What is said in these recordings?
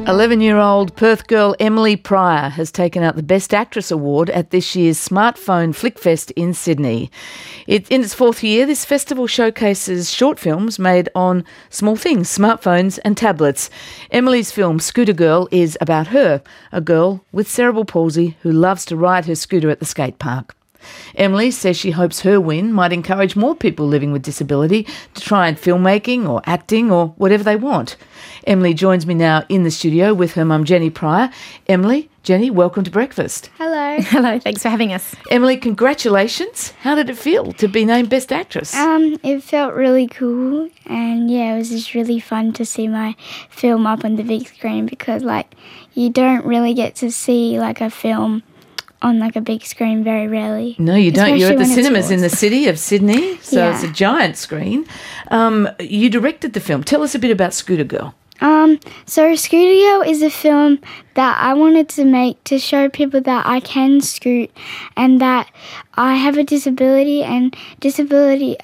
11-year-old Perth girl Emily Pryor has taken out the Best Actress Award at this year's Smartphone Flickfest in Sydney. In its fourth year, this festival showcases short films made on small things, smartphones and tablets. Emily's film, Scooter Girl, is about her, a girl with cerebral palsy who loves to ride her scooter at the skate park. Emily says she hopes her win might encourage more people living with disability to try filmmaking or acting or whatever they want. Emily joins me now in the studio with her mum Jenny Pryor. Emily, Jenny, welcome to breakfast. Hello. Hello, thanks for having us. Emily, congratulations. How did it feel to be named Best Actress? It felt really cool, and it was just really fun to see my film up on the big screen because you don't really get to see a film on a big screen very rarely. No, you don't. Especially You're at the when it's cinemas in yours. the city of Sydney, so Yeah. it's a giant screen. You directed the film. Tell us a bit about Scooter Girl. So Scooter Girl is a film that I wanted to make to show people that I can scoot and that I have a disability, and disability,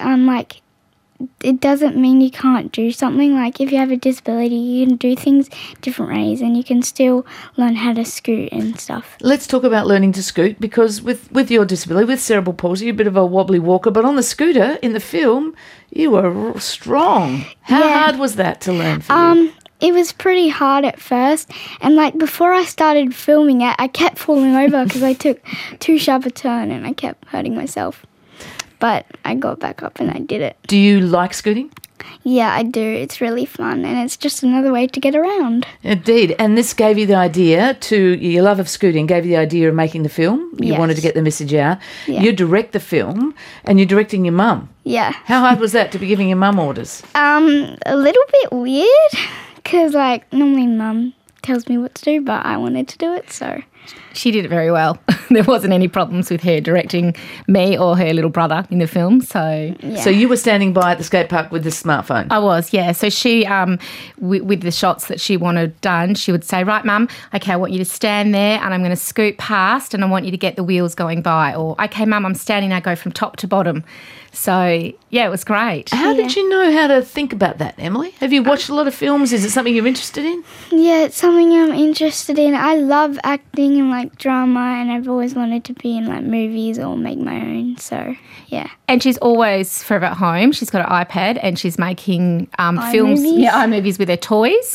it doesn't mean you can't do something. If you have a disability, you can do things different ways and you can still learn how to scoot and stuff. Let's talk about learning to scoot, because with your disability, with cerebral palsy, you're a bit of a wobbly walker, but on the scooter in the film, you were strong. How Yeah. hard was that to learn for you? It was pretty hard at first, and before I started filming it, I kept falling over because I took too sharp a turn and I kept hurting myself. But I got back up and I did it. Do you like scooting? Yeah, I do. It's really fun, and it's just another way to get around. Indeed. And this gave you the idea your love of scooting gave you the idea of making the film. You Yes. wanted to get the message out. Yeah. You direct the film and you're directing your mum. Yeah. How hard was that to be giving your mum orders? A little bit weird because normally Mum tells me what to do, but I wanted to do it, so. She did it very well. There wasn't any problems with her directing me or her little brother in the film, so... Yeah. So you were standing by at the skate park with the smartphone. I was, yeah. So she, with the shots that she wanted done, she would say, right, Mum, okay, I want you to stand there and I'm going to scoot past and I want you to get the wheels going by. Or, okay, Mum, I'm standing now, go from top to bottom. So, yeah, it was great. How did you know how to think about that, Emily? Have you watched a lot of films? Is it something you're interested in? Yeah, it's something I'm interested in. I love acting and drama, and I've always wanted to be in movies or make my own, so yeah. And she's always forever at home. She's got an iPad and she's making films, iMovies with her toys.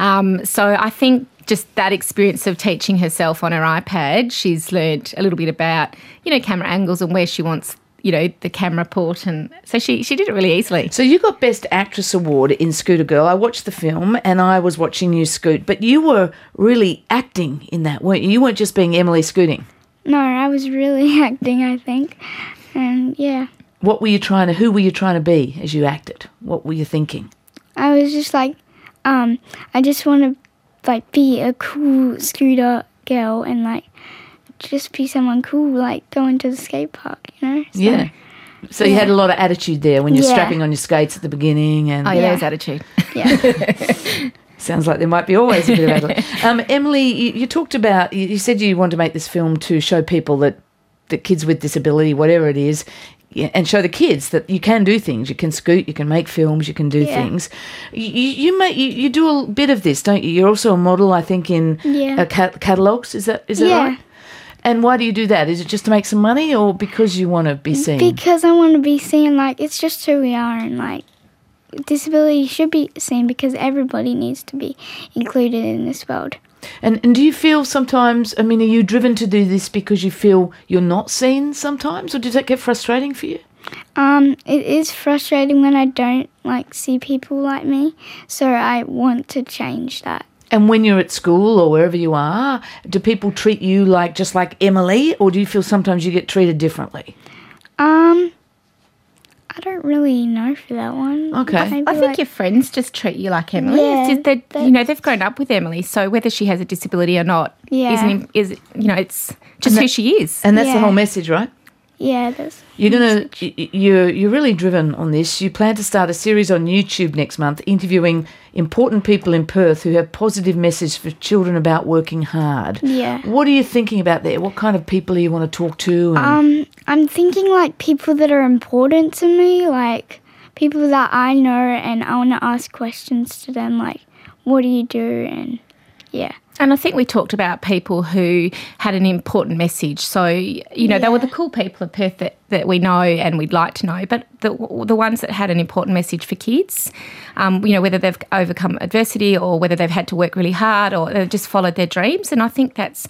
So I think just that experience of teaching herself on her iPad, she's learned a little bit about, camera angles and where she wants, the camera port. And so she did it really easily. So you got Best Actress Award in Scooter Girl. I watched the film and I was watching you scoot, but you were really acting in that, weren't you? You weren't just being Emily scooting. No, I was really acting, I think, and yeah. Who were you trying to be as you acted? What were you thinking? I was just I just want to be a cool scooter girl and just be someone cool, going to the skate park, So, Yeah. So you had a lot of attitude there when you're Yeah. strapping on your skates at the beginning. And Oh, yeah, there's attitude. Yeah. sounds like there might be always a bit of attitude. Emily, you talked about, you said you wanted to make this film to show people that kids with disability, whatever it is, and show the kids that you can do things. You can scoot, you can make films, you can do things. You do a bit of this, don't you? You're also a model, I think, in catalogues. Is that right? And why do you do that? Is it just to make some money or because you want to be seen? Because I want to be seen, it's just who we are, and disability should be seen because everybody needs to be included in this world. And do you feel sometimes, are you driven to do this because you feel you're not seen sometimes, or does that get frustrating for you? It is frustrating when I don't see people like me, so I want to change that. And when you're at school or wherever you are, do people treat you just like Emily, or do you feel sometimes you get treated differently? I don't really know for that one. Okay. Maybe I think your friends just treat you like Emily. Yeah, It's just they've grown up with Emily, so whether she has a disability or not, it's just who she is. And that's the Yeah. whole message, right? Yeah, that's... You're really driven on this. You plan to start a series on YouTube next month interviewing important people in Perth who have positive messages for children about working hard. Yeah. What are you thinking about there? What kind of people do you want to talk to? I'm thinking people that are important to me, people that I know, and I want to ask questions to them, what do you do? And Yeah. And I think we talked about people who had an important message. So, you know, they were the cool people of Perth that we know and we'd like to know, but the ones that had an important message for kids, you know, whether they've overcome adversity or whether they've had to work really hard or they've just followed their dreams. And I think that's,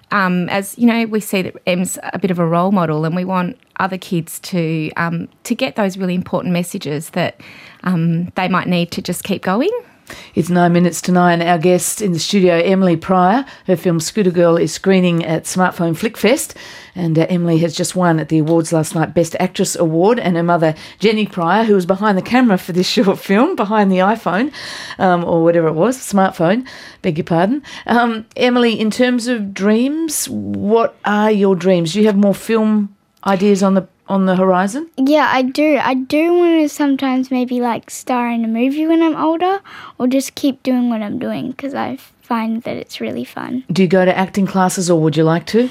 as, you know, we see that Em's a bit of a role model and we want other kids to get those really important messages that they might need to just keep going. It's 9 minutes to 9. Our guest in the studio, Emily Pryor. Her film Scooter Girl is screening at Smartphone Flickfest, and Emily has just won at the awards last night Best Actress Award, and her mother, Jenny Pryor, who was behind the camera for this short film, behind the iPhone, or whatever it was, smartphone, beg your pardon. Emily, in terms of dreams, what are your dreams? Do you have more film ideas on the horizon? Yeah, I do. I do want to sometimes maybe like star in a movie when I'm older, or just keep doing what I'm doing because I find that it's really fun. Do you go to acting classes or would you like to?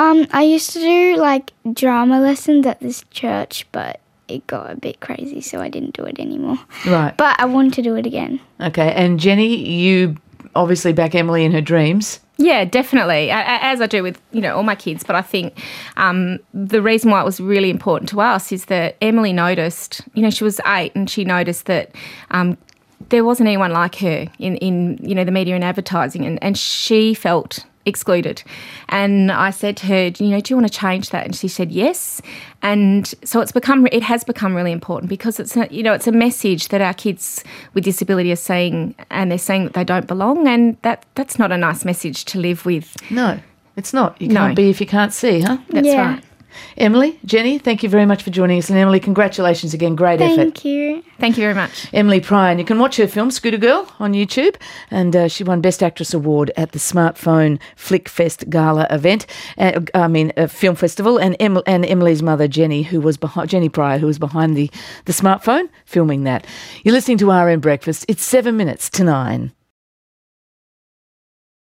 I used to do like drama lessons at this church, but it got a bit crazy, so I didn't do it anymore. Right. But I want to do it again. Okay, and Jenny, you obviously back Emily in her dreams. Yeah, definitely, as I do with, you know, all my kids. But I think the reason why it was really important to us is that Emily noticed, you know, she was 8 and she noticed that there wasn't anyone like her in you know, the media and advertising, and she felt excluded. And I said to her, you know, do you want to change that? And she said yes. And so it has become really important because it's a message that our kids with disability are seeing, and they're saying that they don't belong, and that's not a nice message to live with. No, it's not. You can't be if you can't see, huh? That's right. Emily, Jenny, thank you very much for joining us. And Emily, congratulations again. Great effort. Thank you. Thank you very much. Emily Pryor. And you can watch her film, Scooter Girl, on YouTube. And she won Best Actress Award at the Smartphone Flickfest Gala event. Film festival. And Emily's mother, Jenny Pryor, who was behind the smartphone, filming that. You're listening to RN Breakfast. It's 7 minutes to 9.